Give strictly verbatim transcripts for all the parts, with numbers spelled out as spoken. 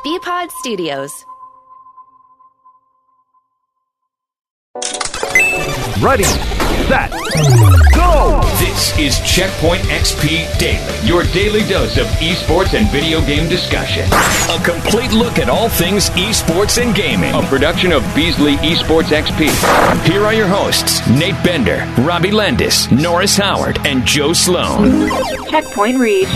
B-Pod Studios. Ready, set, go! This is Checkpoint X P Daily, your daily dose of esports and video game discussion. A complete look at all things esports and gaming. A production of Beasley Esports X P. Here are your hosts, Nate Bender, Robbie Landis, Norris Howard, and Joe Sloan. Checkpoint reached.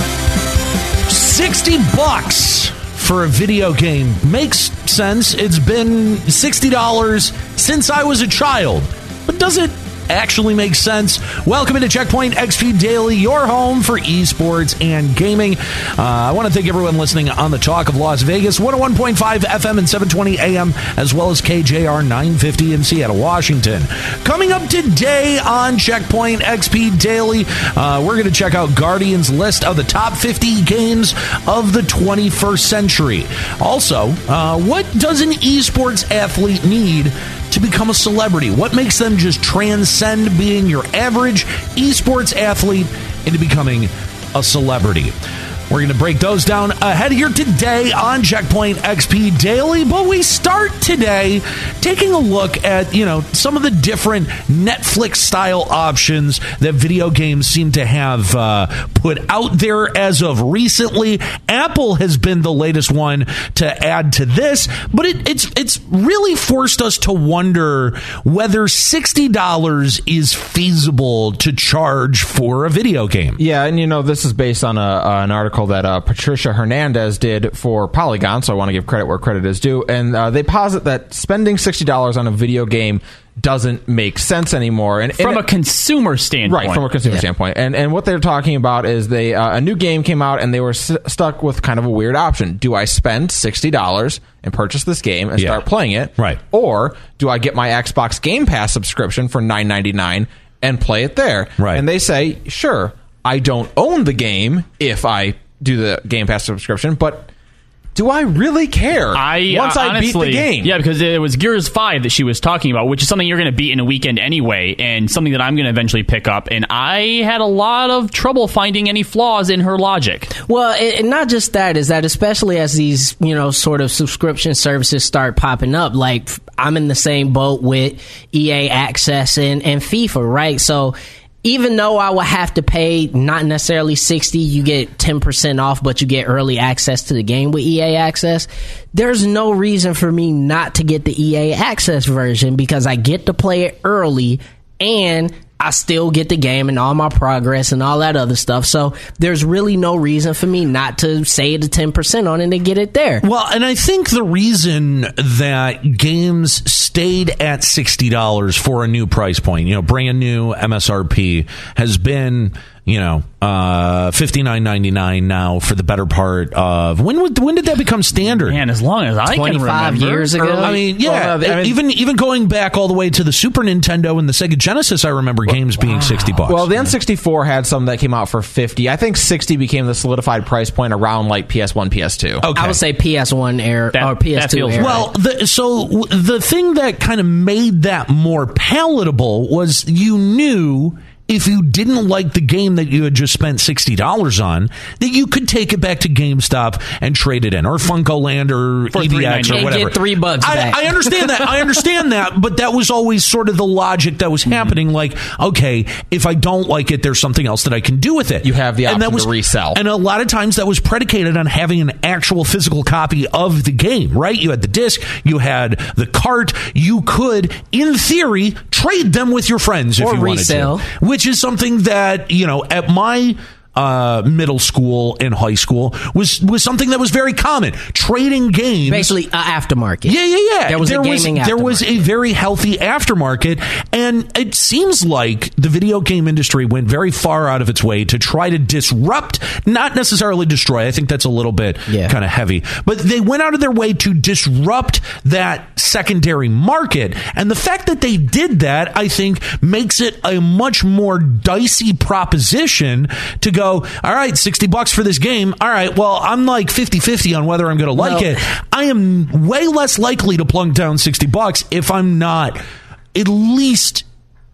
sixty bucks for a video game makes sense. It's been sixty dollars since I was a child. But does it actually make sense? Welcome into Checkpoint X P Daily, your home for esports and gaming. Uh, I want to thank everyone listening on the Talk of Las Vegas, one oh one point five F M and seven twenty A M, as well as K J R nine fifty in Seattle, Washington. Coming up today on Checkpoint X P Daily, uh, we're going to check out Guardian's list of the top fifty games of the twenty-first century. Also, uh, what does an esports athlete need to become a celebrity? What makes them just transcend being your average esports athlete into becoming a celebrity? We're going to break those down ahead here today on Checkpoint X P Daily, but we start today taking a look at, you know, some of the different Netflix-style options that video games seem to have uh, put out there as of recently. Apple has been the latest one to add to this, but it, it's it's really forced us to wonder whether sixty dollars is feasible to charge for a video game. Yeah, and you know, this is based on a, uh, an article that uh, Patricia Hernandez did for Polygon, so I want to give credit where credit is due. And uh, they posit that spending sixty dollars on a video game doesn't make sense anymore. And from and a consumer standpoint. Right, from a consumer yeah. standpoint. And and what they're talking about is they uh, a new game came out and they were s- stuck with kind of a weird option. Do I spend sixty dollars and purchase this game and yeah. start playing it? Right. Or do I get my Xbox Game Pass subscription for nine ninety-nine and play it there? Right. And they say, sure, I don't own the game if I do the Game Pass subscription, but do I really care I, once uh, I honestly, beat the game? Yeah, because it was Gears five that she was talking about, which is something you're going to beat in a weekend anyway, and something that I'm going to eventually pick up. And I had a lot of trouble finding any flaws in her logic. Well, and not just that, is that especially as these, you know, sort of subscription services start popping up, like I'm in the same boat with E A Access and, and FIFA, right? So even though I would have to pay not necessarily sixty, you get ten percent off, but you get early access to the game with E A Access. There's no reason for me not to get the E A Access version because I get to play it early and I still get the game and all my progress and all that other stuff. So there's really no reason for me not to save the ten percent on it and get it there. Well, and I think the reason that games stayed at sixty dollars for a new price point, you know, brand new M S R P, has been, you know, uh, fifty-nine ninety-nine now for the better part of when would, when did that become standard? Man, as long as I can remember. twenty-five years ago. I mean, yeah, well, I mean, even even going back all the way to the Super Nintendo and the Sega Genesis, I remember games being sixty bucks. Well, the N sixty-four had some that came out for fifty. I think sixty became the solidified price point around like P S one, P S two. Okay. I would say P S one era That- or P S two that feels era. Well, the, so w- the thing that kind of made that more palatable was you knew if you didn't like the game that you had just spent sixty dollars on, that you could take it back to GameStop and trade it in, or Funkoland, or For E D X, or and whatever. get three bucks I, back. I understand that. I understand that, but that was always sort of the logic that was happening. Like, okay, if I don't like it, there's something else that I can do with it. You have the And that option was, to resell. And a lot of times that was predicated on having an actual physical copy of the game, right? You had the disc, you had the cart, you could, in theory, trade them with your friends if Or you resell. wanted to. Which is something that That, you know, at my uh, middle school and high school was was something that was very common. Trading games, basically, uh, aftermarket. Yeah, yeah, yeah. There was there a gaming was, There was a aftermarket. very healthy aftermarket, and it seems like the video game industry went very far out of its way to try to disrupt, not necessarily destroy. I think that's a little bit Yeah. kind of heavy, but they went out of their way to disrupt that secondary market, and the fact that they did that, I think, makes it a much more dicey proposition to go, all right, sixty bucks for this game. All right, well, I'm like fifty-fifty on whether I'm going to like Well, it. I am way less likely to plunk down sixty bucks if I'm not at least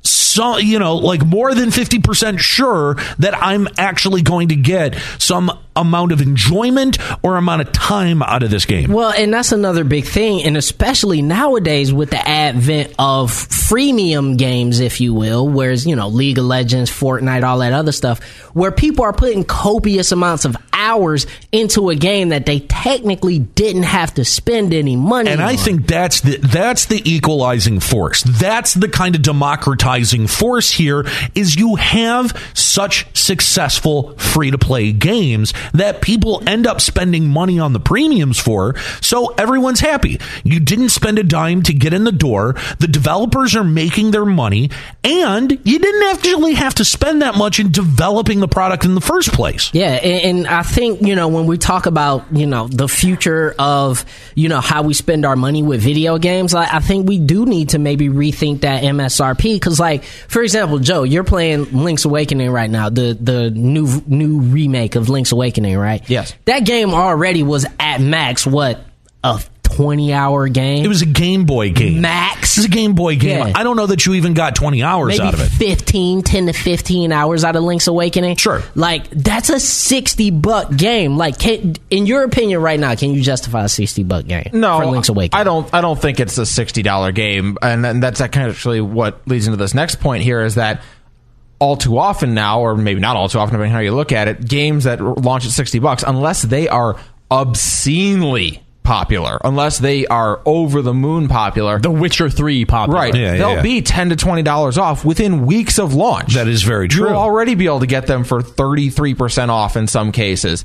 so, you know, like more than fifty percent sure that I'm actually going to get some amount of enjoyment or amount of time out of this game. Well, and that's another big thing, and especially nowadays with the advent of freemium games, if you will, whereas, you know, League of Legends, Fortnite, all that other stuff, where people are putting copious amounts of hours into a game that they technically didn't have to spend any money and on. I think that's the that's the equalizing force. That's the kind of democratizing force here, is you have such successful free-to-play games that people end up spending money on the premiums for, so everyone's happy. You didn't spend a dime to get in the door. The developers are making their money, and you didn't actually have to spend that much in developing the product in the first place. Yeah, and, and I think, you know, when we talk about, you know, the future of, you know, how we spend our money with video games, I, I think we do need to maybe rethink that M S R P, because, like, for example, Joe, you're playing Link's Awakening right now, the the new new remake of Link's Awakening, right? Yes. That game already was at max, what, a twenty hour game? It was a Game Boy game. Max? It was a Game Boy game. Yeah. I don't know that you even got twenty hours Maybe out of it. fifteen, ten to fifteen hours out of Link's Awakening. Sure. Like, that's a sixty buck game. Like, can, in your opinion right now, can you justify a sixty buck game No, for Link's Awakening? I don't. I don't think it's a sixty dollar game, and, and that's actually what leads into this next point here. Is that all too often now, or maybe not all too often, depending on how you look at it, games that launch at sixty bucks, unless they are obscenely popular, unless they are over the moon popular, The Witcher three popular. right? Yeah, yeah, they'll yeah. be ten to twenty dollars off within weeks of launch. That is very true. You'll already be able to get them for thirty three percent off in some cases.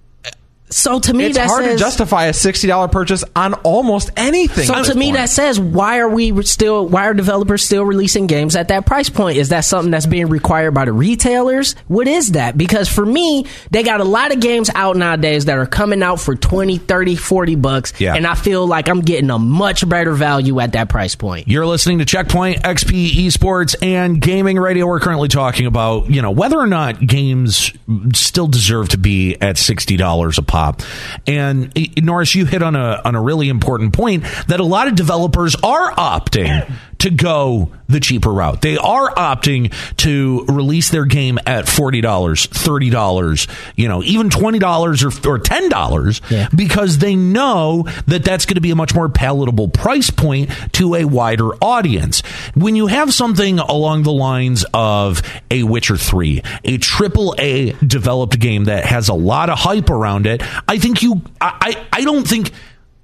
So to me, It's that hard says, to justify a sixty dollar purchase on almost anything. So at to this me, point. that says, why are we still? Why are developers still releasing games at that price point? Is that something that's being required by the retailers? What is that? Because for me, they got a lot of games out nowadays that are coming out for twenty, thirty, forty bucks, Yeah. and I feel like I'm getting a much better value at that price point. You're listening to Checkpoint X P Esports and Gaming Radio. We're currently talking about, you know, whether or not games still deserve to be at sixty dollars a pop. And Norris, you hit on a on a really important point that a lot of developers are opting to go the cheaper route. They are opting to release their game at forty dollars, thirty dollars, you know, even twenty dollars or, or ten dollars, Yeah. because they know that that's going to be a much more palatable price point to a wider audience. When you have something along the lines of a Witcher three, a triple A developed game that has a lot of hype around it, I think you, I, I, I don't think,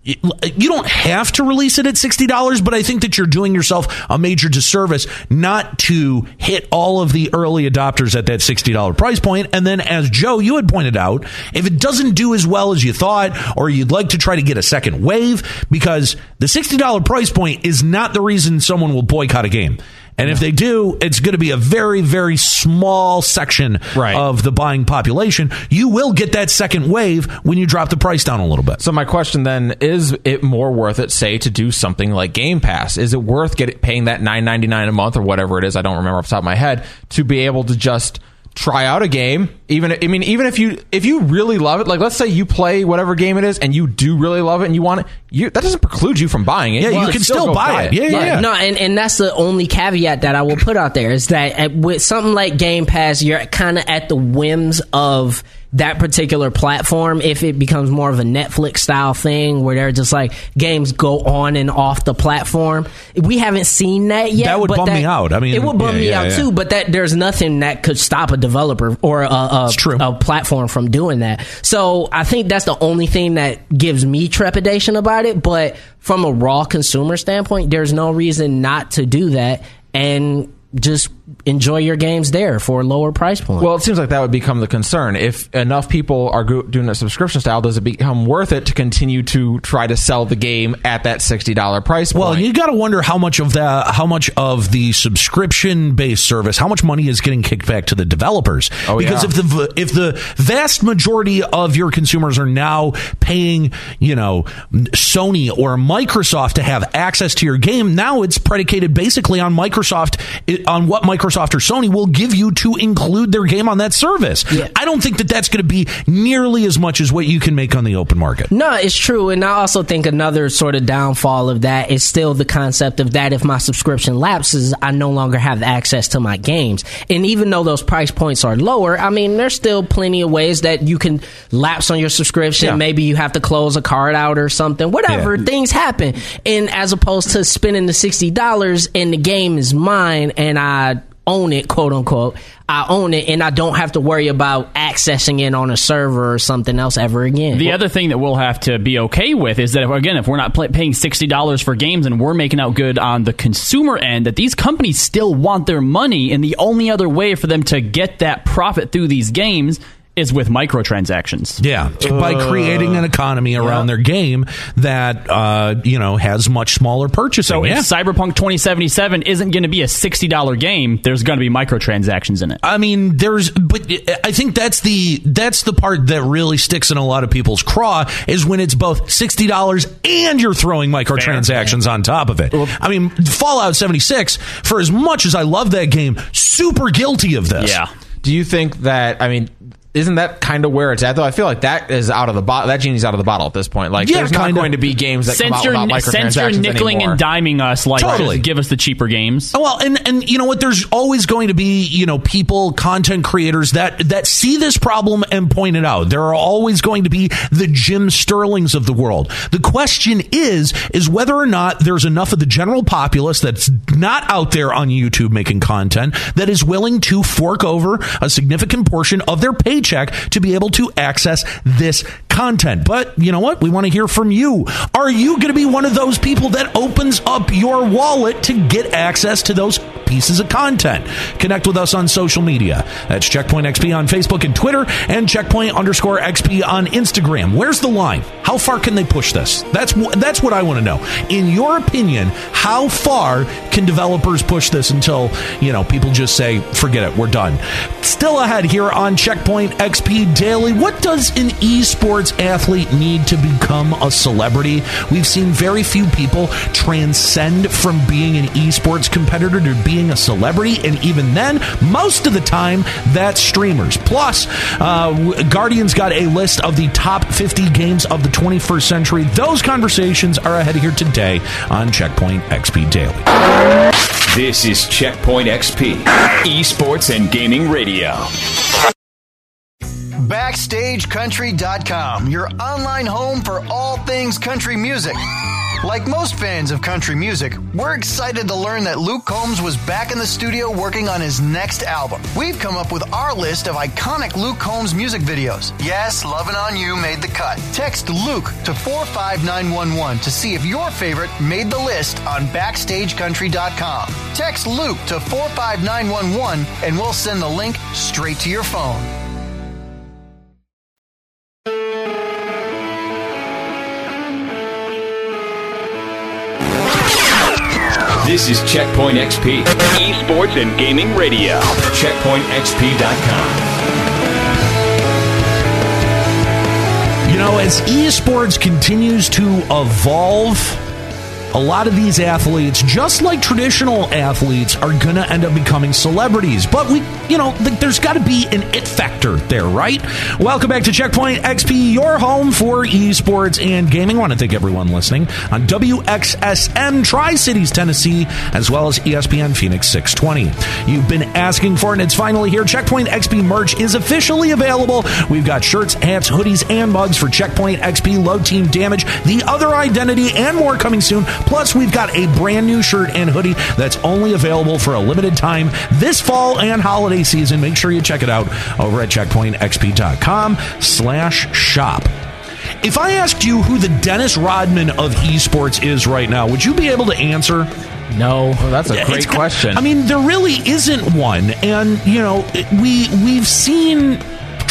you don't have to release it at sixty dollars, but I think that you're doing yourself a major disservice not to hit all of the early adopters at that sixty dollars price point. And then, as Joe, you had pointed out, if it doesn't do as well as you thought, or you'd like to try to get a second wave, because the sixty dollars price point is not the reason someone will boycott a game. And if they do, it's going to be a very, very small section Right. of the buying population. You will get that second wave when you drop the price down a little bit. So my question then, is it more worth it, say, to do something like Game Pass? Is it worth getting paying that nine ninety-nine a month or whatever it is? I don't remember off the top of my head, to be able to just try out a game. Even I mean, even if you if you really love it, like let's say you play whatever game it is and you do really love it and you want it, you that doesn't preclude you from buying it. Yeah, you could can still go buy it. Yeah, yeah, Right. yeah. No, and, and that's the only caveat that I will put out there, is that at, with something like Game Pass, you're kind of at the whims of that particular platform. If it becomes more of a Netflix style thing where they're just like games go on and off the platform, we haven't seen that yet. That would but bum me out. I mean, it would bum yeah, me yeah, out yeah. too. But that there's nothing that could stop a developer or a, a, It's true. a platform from doing that. So I think that's the only thing that gives me trepidation about it. But from a raw consumer standpoint, there's no reason not to do that and just enjoy your games there for a lower price point. Well, it seems like that would become the concern. If enough people are go- doing a subscription style, does it become worth it to continue to try to sell the game at that sixty dollars price point? Well, you got to wonder how much of that, how much of the subscription-based service, how much money is getting kicked back to the developers? Oh, because yeah. if the if the vast majority of your consumers are now paying, you know, Sony or Microsoft to have access to your game, now it's predicated basically on Microsoft, on what Microsoft Microsoft or Sony will give you to include their game on that service. Yeah. I don't think that that's going to be nearly as much as what you can make on the open market. No, it's true. And I also think another sort of downfall of that is still the concept of that if my subscription lapses, I no longer have access to my games. And even though those price points are lower, I mean, there's still plenty of ways that you can lapse on your subscription. Yeah. Maybe you have to close a card out or something. Whatever. Yeah. Things happen. And as opposed to spending the sixty dollars and the game is mine and I own it, quote unquote, I own it and I don't have to worry about accessing it on a server or something else ever again. The well, other thing that we'll have to be okay with is that, if, again, if we're not play, paying sixty dollars for games and we're making out good on the consumer end, that these companies still want their money, and the only other way for them to get that profit through these games is with microtransactions. Yeah, uh, by creating an economy around yeah. their game that uh, you know has much smaller purchasing. So yeah. if Cyberpunk twenty seventy-seven isn't going to be a sixty dollars game, there's going to be microtransactions in it. I mean, there's, but I think that's the that's the part that really sticks in a lot of people's craw is when it's both sixty dollars and you're throwing microtransactions Fair. on top of it. Well, I mean, Fallout seventy-six, for as much as I love that game, super guilty of this. Yeah. Do you think that, I mean, isn't that kind of where it's at, though? I feel like that is out of the bottle. That genie's out of the bottle at this point. Like, yeah, there's not kinda. going to be games that since come out without microtransactions Since you're nickeling anymore. and diming us, like, totally. just give us the cheaper games. Well, and, and you know what? There's always going to be, you know, people, content creators that, that see this problem and point it out. There are always going to be the Jim Sterlings of the world. The question is, is whether or not there's enough of the general populace that's not out there on YouTube making content that is willing to fork over a significant portion of their paycheck to be able to access this content. But you know what? We want to hear from you. Are you going to be one of those people that opens up your wallet to get access to those pieces of content? Connect with us on social media. That's Checkpoint X P on Facebook and Twitter, and Checkpoint underscore X P on Instagram. Where's the line? How far can they push this? That's that's what I want to know. In your opinion, how far can developers push this until, you know, people just say, forget it, we're done? Still ahead here on Checkpoint X P Daily. What does an esports athlete need to become a celebrity? We've seen very few people transcend from being an esports competitor to being a celebrity, and even then, most of the time, that's streamers. Plus, uh, Guardian's got a list of the top fifty games of the twenty-first century. Those conversations are ahead here today on Checkpoint X P Daily. This is Checkpoint X P, esports and gaming radio. Backstage Country dot com, your online home for all things country music. Like most fans of country music, we're excited to learn that Luke Combs was back in the studio working on his next album. We've come up with our list of iconic Luke Combs music videos. Yes, Lovin' On You made the cut. Text Luke to four five nine one one to see if your favorite made the list on Backstage Country dot com. Text Luke to four five nine one one and we'll send the link straight to your phone. This is Checkpoint X P, esports and gaming radio. Checkpoint X P dot com. You know, as esports continues to evolve, a lot of these athletes, just like traditional athletes, are going to end up becoming celebrities. But we, you know, th- there's got to be an it factor there, right? Welcome back to Checkpoint X P, your home for esports and gaming. I want to thank everyone listening on W X S M Tri-Cities, Tennessee, as well as E S P N Phoenix six twenty. You've been asking for it, and it's finally here. Checkpoint X P merch is officially available. We've got shirts, hats, hoodies, and mugs for Checkpoint X P, Low Team Damage, The Other Identity, and more coming soon. Plus, we've got a brand new shirt and hoodie that's only available for a limited time this fall and holiday season. Make sure you check it out over at checkpoint x p dot com slash shop. If I asked you who the Dennis Rodman of esports is right now, would you be able to answer? No. Well, that's a great It's, question. I mean, there really isn't one. And, you know, we, we've seen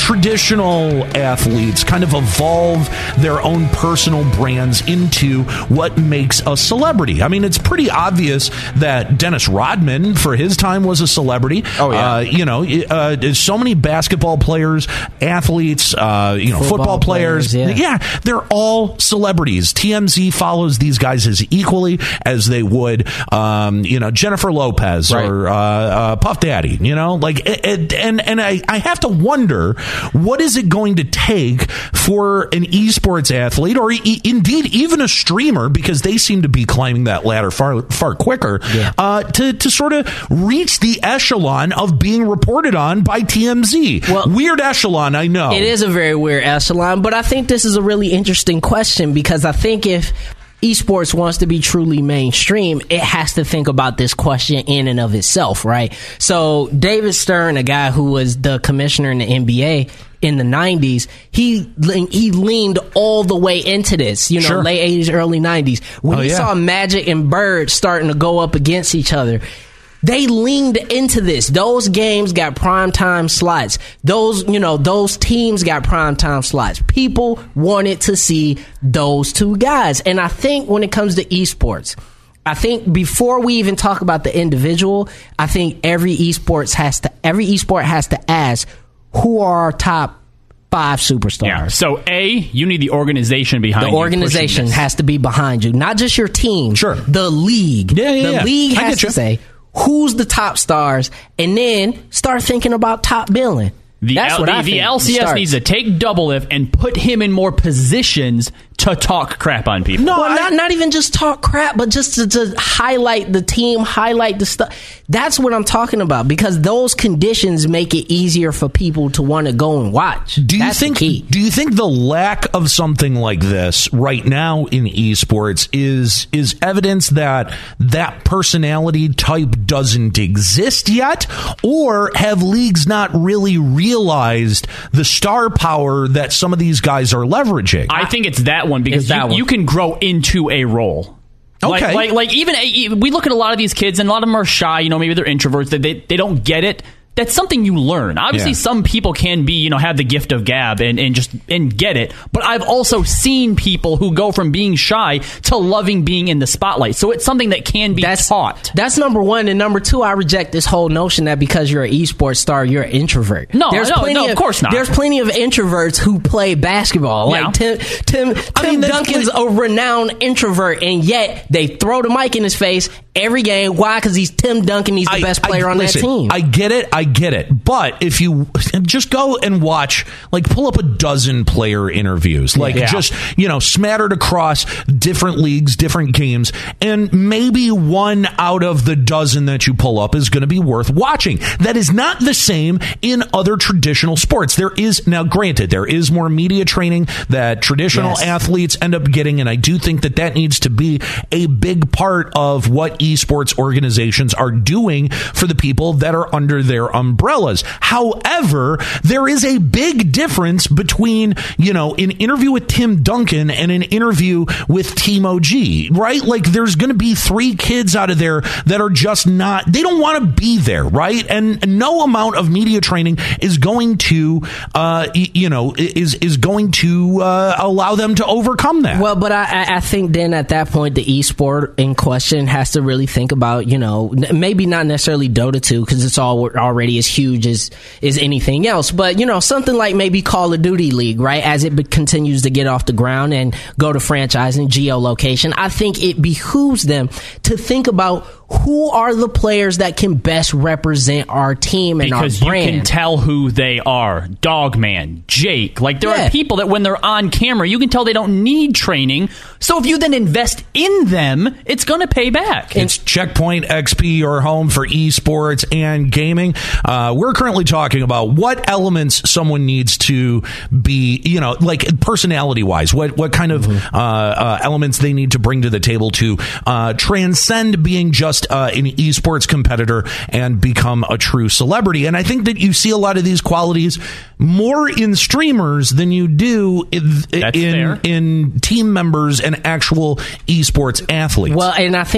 traditional athletes kind of evolve their own personal brands into what makes a celebrity. I mean, it's pretty obvious that Dennis Rodman, for his time, was a celebrity. Oh, yeah. Uh, you know, uh, there's so many basketball players, athletes, uh, you know, football, football players. players yeah. yeah, they're all celebrities. T M Z follows these guys as equally as they would, um, you know, Jennifer Lopez right. or uh, uh, Puff Daddy. You know, like, it, it, and and I, I have to wonder, what is it going to take for an esports athlete, or e- indeed even a streamer, because they seem to be climbing that ladder far far quicker, yeah. uh, to to sort of reach the echelon of being reported on by T M Z. Well, weird echelon, I know. It is a very weird echelon, but I think this is a really interesting question, because I think if esports wants to be truly mainstream, it has to think about this question in and of itself, right? So David Stern, a guy who was the commissioner in the N B A in the nineties, he he leaned all the way into this, you know, sure. late eighties, early nineties. When oh, he yeah. saw Magic and Bird starting to go up against each other, they leaned into this. Those games got primetime slots. Those, you know, those teams got primetime slots. People wanted to see those two guys. And I think when it comes to esports, I think before we even talk about the individual, I think every esports has to, every esport has to ask, who are our top five superstars? Yeah. So, A, you need the organization behind the you. The organization has to be behind you, not just your team. Sure. The league. Yeah, yeah, the yeah. league I has get to you. say, who's the top stars, and then start thinking about top billing. The, That's L- what the, I the think L C S starts. needs to take Doublelift and put him in more positions to talk crap on people. No, well, not not even just talk crap, but just to, to highlight the team, highlight the stuff. That's what I'm talking about, because those conditions make it easier for people to want to go and watch. Do you That's think? the key. Do you think the lack of something like this right now in esports is is evidence that that personality type doesn't exist yet, or have leagues not really realized the star power that some of these guys are leveraging? I think it's that one, because It's that you, one. you can grow into a role. Like, Okay. like, like even a, we look at a lot of these kids, and a lot of them are shy. You know, maybe they're introverts. They they, they don't get it. That's something you learn. Obviously, Yeah. some people can be, you know, have the gift of gab and, and just and get it. But I've also seen people who go from being shy to loving being in the spotlight. So it's something that can be That's taught. That's number one, and number two, I reject this whole notion that because you're an esports star, you're an introvert. No, no, no, of course not. There's plenty of introverts who play basketball. Yeah. Like Tim, Tim, I Tim mean, that's Duncan's a renowned introvert, and yet they throw the mic in his face every game. Why? Because he's Tim Duncan. He's the I- best I- player on listen, that team. I get it. I get it. But if you just go and watch, like, pull up a dozen player interviews, like, Yeah. just, you know, smattered across different leagues, different games, and maybe one out of the dozen that you pull up is going to be worth watching. That is not the same in other traditional sports. There is, now granted, there is more media training that traditional Yes. athletes end up getting, and I do think that that needs to be a big part of what esports organizations are doing for the people that are under their umbrellas. However, there is a big difference between, you know, an interview with Tim Duncan and an interview with Timo G, right? Like, there's going to be three kids out of there that are just not, they don't want to be there, right? And no amount of media training is going to, uh, y- you know, is, is going to uh, allow them to overcome that. Well, but I, I- I think then at that point, the esport in question has to really think about, you know, n- maybe not necessarily Dota two, because it's all already as huge as is anything else, but, you know, something like maybe Call of Duty League, right? As it be- continues to get off the ground and go to franchising, geolocation, I think it behooves them to think about who are the players that can best represent our team and Because our you brand. can tell who they are. Dogman, Jake. Like, there Yeah. are people that when they're on camera, you can tell they don't need training. So if you then invest in them, it's going to pay back. It's Checkpoint X P, your home for esports and gaming. Uh, we're currently talking about what elements someone needs to be, you know, like personality-wise, what what kind of uh, uh, elements they need to bring to the table to uh, transcend being just uh, an esports competitor and become a true celebrity. And I think that you see a lot of these qualities more in streamers than you do in That's in, fair. in team members and actual esports athletes. Well, and I think because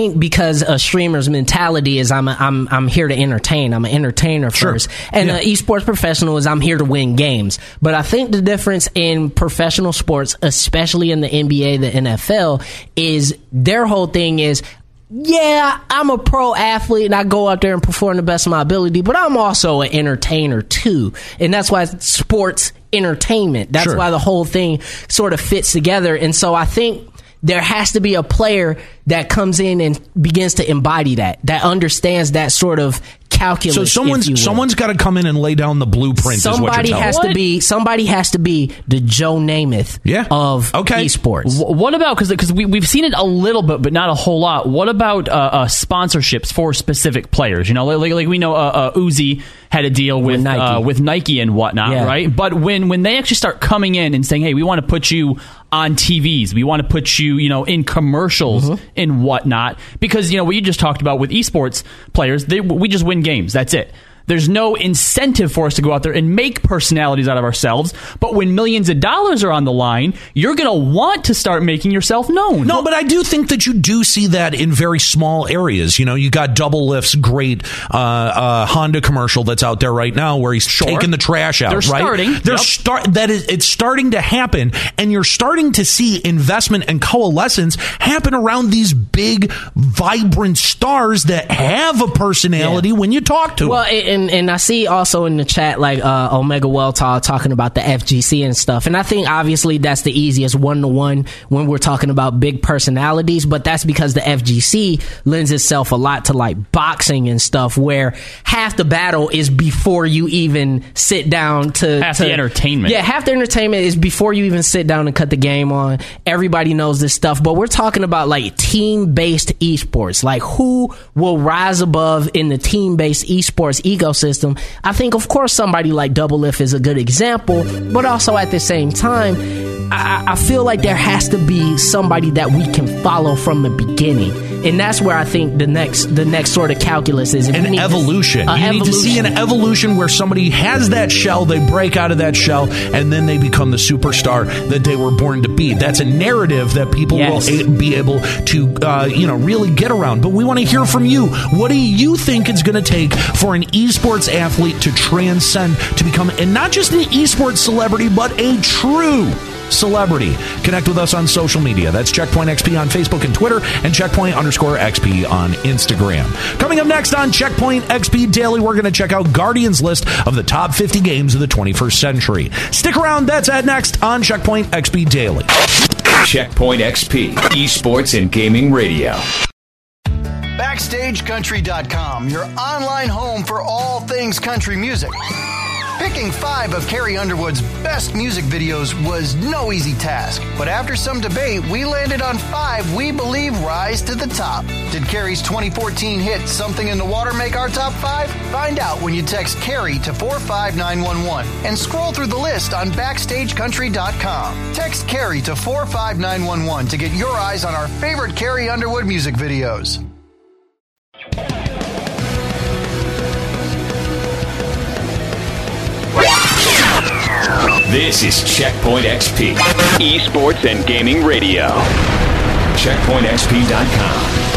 because a streamer's mentality is I'm a, I'm I'm here to entertain. I'm an entertainer Sure. first, and Yeah. an esports professional is I'm here to win games. But I think the difference in professional sports, especially in the N B A, the N F L, is their whole thing is, yeah, I'm a pro athlete and I go out there and perform the best of my ability, but I'm also an entertainer too. And that's why it's sports entertainment. That's Sure. why the whole thing sort of fits together. And so I think there has to be a player that comes in and begins to embody that, that understands that sort of calculus. So if you someone's will. someone's got to come in and lay down the blueprint. Somebody is what you're has telling to me. be somebody has to be the Joe Namath Yeah. of Okay. esports. Wh- What about, because we, we've seen it a little bit, but not a whole lot. What about uh, uh, sponsorships for specific players? You know, like, like we know uh, uh, Uzi had a deal with With Nike. Uh, with Nike and whatnot, Yeah. right? But when, when they actually start coming in and saying, hey, we want to put you on T Vs, we want to put you, you know, in commercials Mm-hmm. and whatnot, because, you know, what you just talked about with esports players, they, we just win games. That's it. There's no incentive for us to go out there and make personalities out of ourselves. But when millions of dollars are on the line, you're going to want to start making yourself known. No, but I do think that you do see that in very small areas. You know, you got Double Lift's great uh, uh, Honda commercial that's out there right now where he's taking the trash out. They're right? starting. They're Yep. start that is it's starting to happen, and you're starting to see investment and coalescence happen around these big, vibrant stars that have a personality Yeah. when you talk to Well, them. and and I see also in the chat like uh, Omega Welltall talking about the F G C and stuff, and I think obviously that's the easiest one to one when we're talking about big personalities, but that's because the F G C lends itself a lot to like boxing and stuff, where half the battle is before you even sit down to Half to- the entertainment. Yeah, half the entertainment is before you even sit down and cut the game on. Everybody knows this stuff, but we're talking about like team based esports, like who will rise above in the team based esports ecosystem. I think, of course, somebody like Double Lift is a good example, but also at the same time, I, I feel like there has to be somebody that we can follow from the beginning, and that's where I think the next the next sort of calculus is. If we An need to- evolution. a you need to see an evolution. evolution where somebody has that shell, they break out of that shell, and then they become the superstar that they were born to be. That's a narrative that people Yes. will a- be able to, uh, you know, really get around. But we want to hear from you. What do you think it's going to take for an esports athlete to transcend, to become, and not just an esports celebrity, but a true celebrity? Connect with us on social media. That's Checkpoint X P on Facebook and Twitter, and Checkpoint underscore X P on Instagram. Coming up next on Checkpoint X P Daily, we're going to check out Guardian's list of the top fifty games of the twenty-first century. Stick around. That's at next on Checkpoint X P Daily. Checkpoint X P, esports and gaming radio. Backstage Country dot com, your online home for all things country music. Picking five of Carrie Underwood's best music videos was no easy task, but after some debate, we landed on five we believe rise to the top. Did Carrie's twenty fourteen hit Something in the Water make our top five? Find out when you text Carrie to four five nine one one and scroll through the list on Backstage Country dot com. Text Carrie to four five nine one one to get your eyes on our favorite Carrie Underwood music videos. This is Checkpoint X P, esports and gaming radio. Checkpoint X P dot com.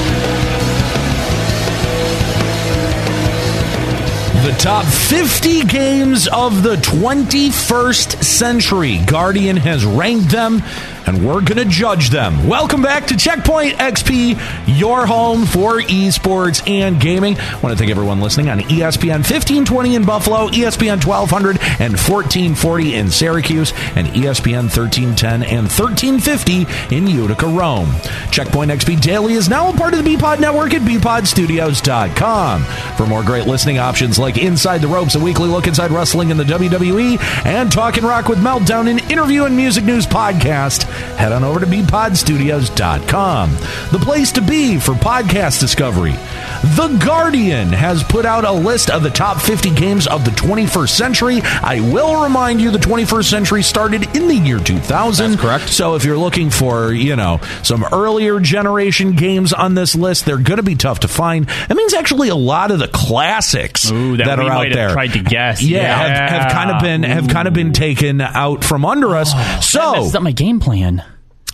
The top fifty games of the twenty-first century. Guardian has ranked them, and we're going to judge them. Welcome back to Checkpoint X P, your home for esports and gaming. I want to thank everyone listening on E S P N fifteen twenty in Buffalo, E S P N twelve hundred and fourteen forty in Syracuse, and E S P N thirteen ten and thirteen fifty in Utica, Rome. Checkpoint X P Daily is now a part of the B Pod Network at B pod studios dot com. For more great listening options like Inside the Ropes, a weekly look inside wrestling in the W W E, and Talkin' Rock with Meltdown, an interview and music news podcast, head on over to B pod studios dot com. The place to be for podcast discovery. The Guardian has put out a list of the top fifty games of the twenty-first century. I will remind you the twenty-first century started in the year two thousand. That's correct. So if you're looking for, you know, some earlier generation games on this list, they're going to be tough to find. That means actually a lot of the classics Ooh, that that we are out might have there. tried to guess. Yeah, Yeah. Have, have kind of been have kind of been taken out from under us. That so messes up my game plan.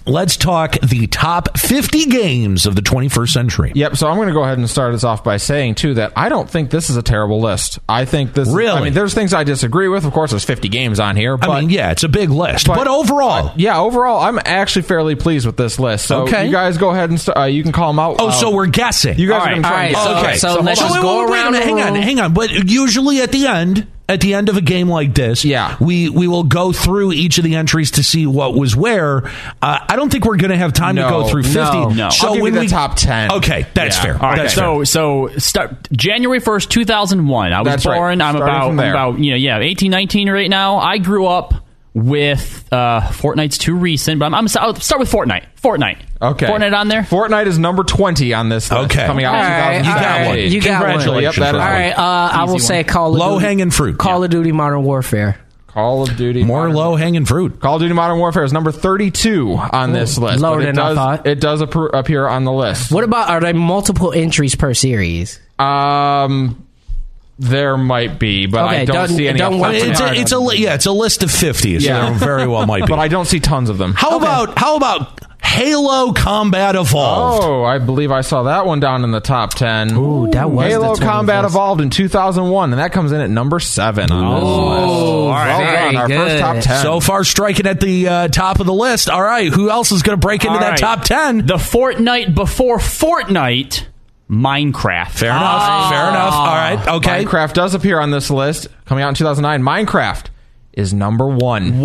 let's talk the top fifty games of the twenty-first century. Yep, so I'm going to go ahead and start us off by saying, too, that I don't think this is a terrible list. I think this Really? is, I mean, there's things I disagree with. Of course, there's fifty games on here. But, I mean, yeah, it's a big list. But, but- overall, uh, yeah, overall, I'm actually fairly pleased with this list. So Okay. you guys go ahead and start. Uh, you can call them out. oh, Uh, so we're guessing. You guys All are going to right, try all and right, guess. so- Okay, so let's hold just on. go wait, wait, around wait a the minute, hang on, room. hang on. But usually at the end, at the end of a game like this, Yeah. we we will go through each of the entries to see what was where. Uh, I don't think we're going to have time to No, go through no, fifty. no. So I'll give when you the we top ten. Okay, that's Yeah. fair. All right, That's so fair. so start January first, two thousand one. I was That's right. born. I'm Starting about from I'm there. about you know yeah eighteen, nineteen right now. I grew up with uh, Fortnite's too recent, but I'm, I'm I'll start with Fortnite. Fortnite. Okay. Fortnite on there. Fortnite is number twenty on this list. Okay. Coming out All in right, two thousand all seventeen. right. You got one. Congratulations. Yep, that is All one. right, uh, I will Easy say one. Call of Low Duty. hanging fruit. Call Yeah. of Duty Modern Warfare. Call of Duty. More Modern low hanging fruit. Call of Duty Modern Warfare is number thirty-two on this list. Lower but it than I does, thought. It does appro- appear on the list. What about, are there multiple entries per series? Um, there might be, but Okay, I don't don't- see any. don't off the worry. top of It's my a, head. it's a li- yeah, it's a list of fifty. So Yeah. there very well might be. But I don't see tons of them. how about how about Halo Combat Evolved? Oh, I believe I saw that one down in the top ten. Ooh, that was Halo the Combat twenty-first. Evolved in two thousand one, and that comes in at number seven on this list. all right, well very done, our first good. top ten. So far, striking at the uh, top of the list. All right, who else is going to break into All that right. top ten? The Fortnite before Fortnite, Minecraft. Fair enough. Fair enough. All right. Okay. Minecraft does appear on this list, coming out in two thousand nine. Minecraft is number one.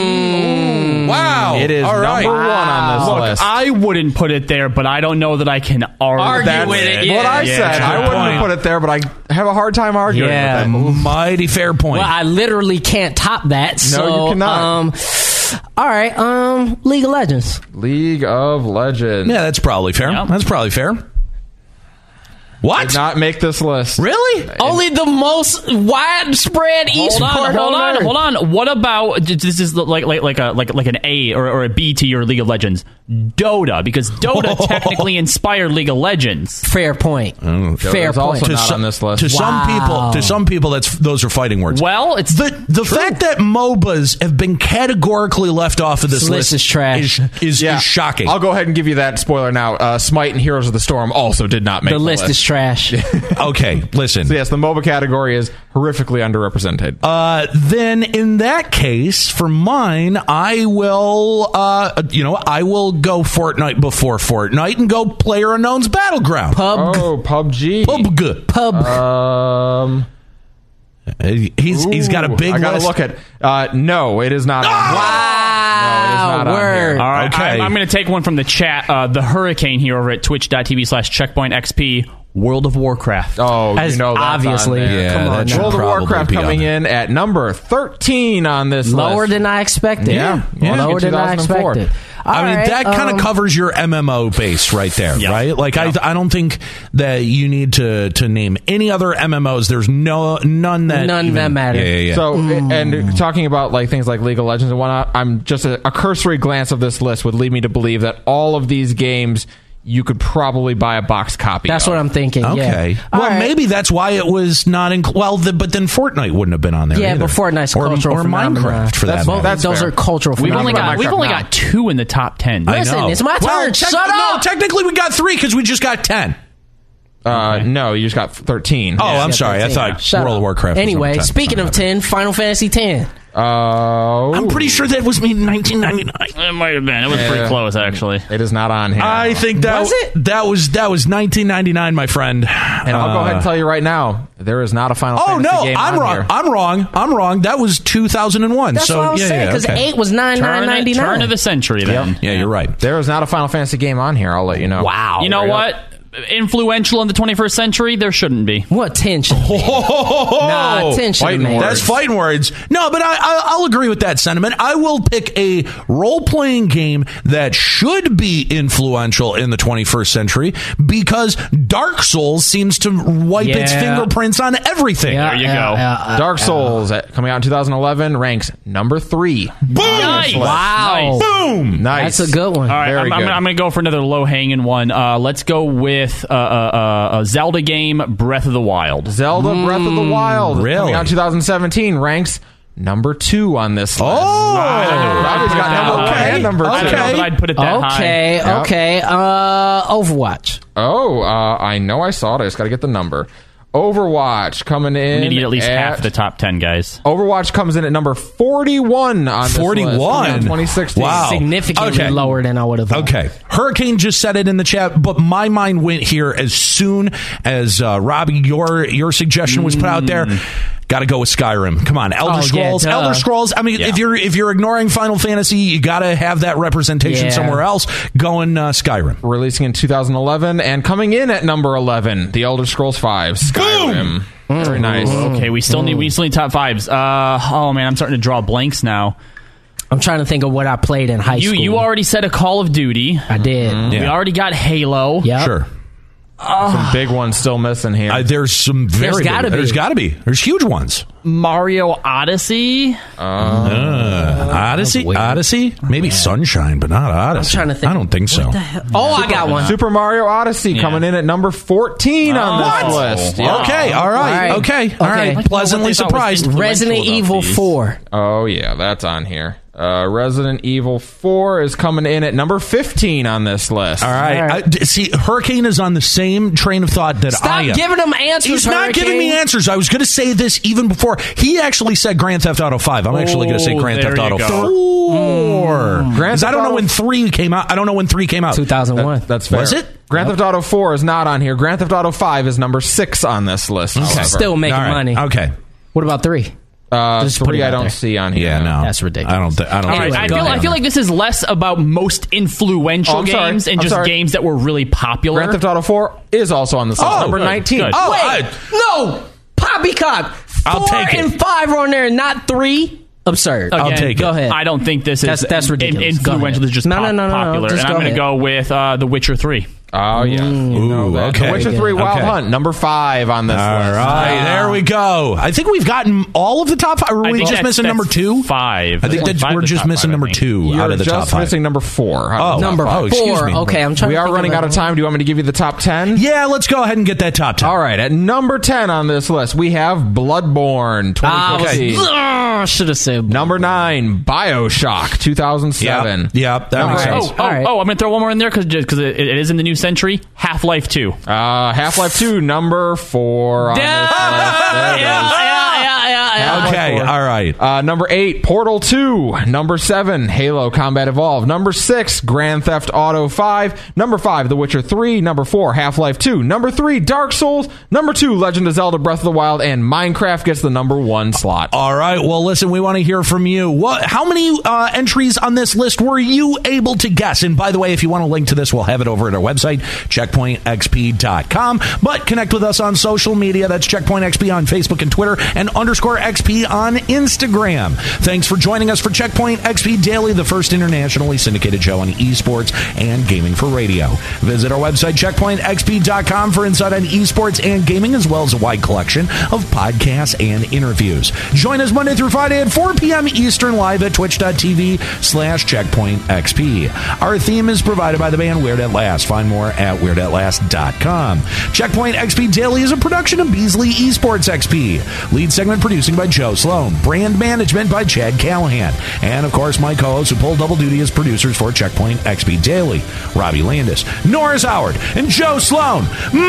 Wow. It is All number right. one on this Look, list. I wouldn't put it there, but I don't know that I can argue, Argue That's with it, what I yeah. said. I Good wouldn't point. have put it there, but I have a hard time arguing Yeah. with it. Mighty fair point. Well, I literally can't top that. So, you cannot. Um, all right, um, League of Legends. League of Legends. yeah, that's probably fair. Yeah. That's probably fair. What? Did not make this list. Really? Only the most widespread Hold esport on, hold on, Earth. hold on. What about this? Is like like like a like like an A or, or a B to your League of Legends, Dota, because Dota technically inspired League of Legends. Fair point. Fair is point. also To, not some, on this list. to some Wow. people, to some people, that's those are fighting words. Well, it's the the fact that MOBAs have been categorically left off of this This list is trash. is, is, Yeah. is shocking. I'll go ahead and give you that spoiler now. Uh, Smite and Heroes of the Storm also did not make The the list is trash. Okay, listen. So yes, the MOBA category is horrifically underrepresented. Uh, then in that case, for mine, I will, uh, you know, I will go Fortnite before Fortnite and go PlayerUnknown's Battleground. Pub. oh, P U B G. Pub. Pub. Um, He's he's got a ooh, big I gotta list. look at. Uh, no, it is not. on here. wow. No, it is not on Word. here. all right. Okay. I'm, I'm going to take one from the chat. Uh, the Hurricane here over at twitch.tv slash checkpoint XP. World of Warcraft. Oh, As you know that's obviously. on there. Yeah, Come on that now. should World of probably Warcraft be on coming there. in at number thirteen on this Lower list. than I expected. Yeah. Yeah. Lower In than I two thousand four. expected. All I mean, right, that kind of um, covers your M M O base right there, Yeah. right? Like, I, I don't think that you need to, to name any other M M Os. There's no none that None even, that matter. Yeah, yeah, yeah. So, and talking about like things like League of Legends and whatnot, I'm just a, a cursory glance of this list would lead me to believe that all of these games you could probably buy a box copy. That's of. what I'm thinking. Okay. Yeah. All Well, right. maybe that's why it was not in. Well, the, but then Fortnite wouldn't have been on there. Yeah, either. but Fortnite's or, cultural or phenomenon. Minecraft for That's- that matter. that's Those fair. are cultural We've only phenomena. got we've Minecraft only now. got two in the top ten. I Listen, know. it's my Well, turn. tec- Shut no, up. technically we got three because we just got ten. Uh, no, you just got thirteen. Oh, I'm Yeah, sorry. I thirteen. thought Shut World up. of Warcraft. was Anyway, number ten. speaking of ten, Final Fantasy ten. Uh, I'm pretty sure that was made in nineteen ninety-nine. It might have been. It was Yeah. pretty close, actually. it is not on here. I think that Was it? that was that was nineteen ninety-nine, my friend. and I'll go ahead and tell you right now, there is not a Final Oh Fantasy no, game I'm on wrong. here. I'm wrong. I'm wrong. That was two thousand one. That's so what I was yeah, saying, yeah, because okay. eight was nine nine Turn, ninety it, turn nine. of the century, then. Yeah, you're right. There is not a Final Fantasy game on here. I'll let you know. Wow. You know Straight what? up. Influential in the twenty-first century? There shouldn't be. What tension? Nah, tension, Fighting man. words. That's fighting words. No, but I, I, I'll agree with that sentiment. I will pick a role-playing game that should be influential in the twenty-first century because Dark Souls seems to wipe its Yeah. fingerprints on everything. Yeah, There you yeah, go. yeah, yeah. Dark Souls, at, coming out in two thousand eleven, ranks number three. Boom! Nice. Wow. Nice. Boom! Nice. That's a good one. All right, Very I'm, I'm, good. gonna- I'm going to go for another low-hanging one. Uh, let's go with uh, uh, uh, a Zelda game, Breath of the Wild. Zelda Breath of the Wild, really? coming out in two thousand seventeen, ranks number two on this list. Oh, Robbie's got number one okay. and number two. I don't know, but I'd put it that high. Okay, Yep. okay. Uh, Overwatch. Oh, uh, I know I saw it. I just got to get the number. Overwatch coming in. We need at least at, half of the top ten guys. Overwatch comes in at number forty-one on this forty-one? list. twenty sixteen. Wow. Significantly Okay. lower than I would have thought. Okay. Hurricane just said it in the chat, but my mind went here as soon as uh, Robbie, your your suggestion was put out there. Got to go with Skyrim. Come on, Elder Oh, yeah, Scrolls. duh. Elder Scrolls. I mean, Yeah. if you're if you're ignoring Final Fantasy, you got to have that representation Yeah. somewhere else. Going uh, Skyrim. Releasing in two thousand eleven and coming in at number eleven, The Elder Scrolls five, Skyrim. Very nice. Okay, we still need we still need top fives. Uh, oh man, I'm starting to draw blanks now. I'm trying to think of what I played in high You school. you already said a Call of Duty. I did. Yeah. We already got Halo. Yep. Sure. Some big ones still missing here. Uh, there's some very. There's gotta big, be. There's got to be. There's huge ones. Mario Odyssey. Uh, Odyssey. weird. Odyssey. Maybe Sunshine, but not Odyssey. trying to think. I don't think so. Oh, I got one. Super Mario Odyssey Yeah. coming in at number fourteen on this What? list. Yeah. Okay. All right. All right. Okay. All Okay. right. Pleasantly What they thought was surprised. influential Resident about Evil these. four. Oh, yeah, that's on here. Uh, Resident Evil four is coming in at number fifteen on this list. All right. All right. I- d- see, Hurricane is on the same train of thought that Stop I am. giving them answers. He's not Hurricane. giving me answers. I was going to say this even before. He actually said Grand Theft Auto five. I'm actually going to say Oh, Grand there Theft you Auto go. four. Grand 'Cause I Theft don't know Auto- when three came out. I don't know when three came out. two thousand one. That- that's fair. Was it? Grand Theft Auto four is not on here. Grand Theft Auto five is number six on this list. however. Still making All right. money. Okay. What about three? Uh, Just put three it I out don't there. see on here. Yeah, no. That's ridiculous. I don't think. I don't All think right, so. I go feel ahead. I feel like this is less about most influential Oh, I'm sorry. games and I'm just sorry. games that were really popular. Grand Theft Auto four is also on this list. Oh, number good, nineteen. good. Oh, Wait, I- no, poppycock. I'll Four take it. and five are on there, not three. Absurd. I'll Again, take Go it. ahead. I don't think this That's- is that's ridiculous. in- Go influential. ahead. It's just No, pop- no, no, no, no. popular. Just and I'm go going to ahead. go with uh, The Witcher three. Oh, yeah. You know Ooh, that. okay. The Witcher three Wild Okay. Hunt, number five on this All list. right, there we go. I think we've gotten all of the top five. Are I we think just that's- missing that's number two? Five. I think that Five we're is just top missing five, I number think. two You're out of the top just five. missing number four. Oh, Number oh, excuse four. me. Okay, I'm trying. We to are think running of out of it. time. Do you want me to give you the top ten? Yeah, let's go ahead and get that top ten. All right, at number ten on this list, we have Bloodborne Ah, I was- twenty fifteen. Ugh, should have said Number nine, Bioshock two thousand seven. Yep, yep, that Number makes eight, sense. Oh, oh, All right. oh, I'm going to throw one more in there because it, it is in the new century. Half-Life two. Uh, Half-Life two, number four on this list. There it is. Half-Life Okay, four. all right. Uh, number eight, Portal two. Number seven, Halo Combat Evolved. Number six, Grand Theft Auto five. Number five, The Witcher three. Number four, Half-Life two. Number three, Dark Souls. Number two, Legend of Zelda Breath of the Wild. And Minecraft gets the number one slot. All right. Well, listen, we want to hear from you. What? How many uh, entries on this list were you able to guess? And by the way, if you want a link to this, we'll have it over at our website, checkpoint x p dot com. But connect with us on social media. That's Checkpoint X P on Facebook and Twitter, and underscore X P on Instagram. Thanks for joining us for Checkpoint X P Daily, the first internationally syndicated show on esports and gaming for radio. Visit our website, checkpoint x p dot com, for insight on esports and gaming, as well as a wide collection of podcasts and interviews. Join us Monday through Friday at four p.m. Eastern, live at twitch.tv slash checkpoint xp. Our theme is provided by the band Weird at Last. Find more at weird at last dot com. Checkpoint X P Daily is a production of Beasley Esports X P. Lead segment producing by Joe Sloan. Brand management by Chad Callahan. And, of course, my co-hosts who pull double duty as producers for Checkpoint X P Daily. Robbie Landis, Norris Howard, and Joe Sloan.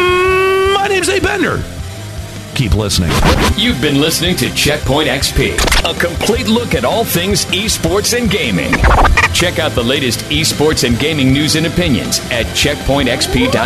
Mm, my name's Abe Bender. Keep listening. You've been listening to Checkpoint X P, a complete look at all things esports and gaming. Check out the latest esports and gaming news and opinions at checkpoint x p dot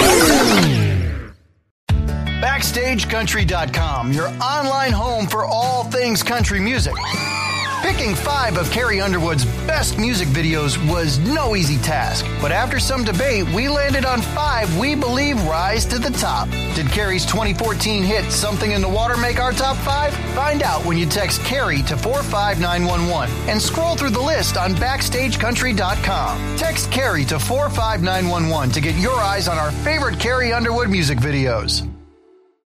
com. Backstage Country dot com, your online home for all things country music. Picking five of Carrie Underwood's best music videos was no easy task, but after some debate, we landed on five we believe rise to the top. Did Carrie's twenty fourteen hit Something in the Water make our top five? Find out when you text Carrie to four five nine one one and scroll through the list on Backstage Country dot com. Text Carrie to four five nine one one to get your eyes on our favorite Carrie Underwood music videos.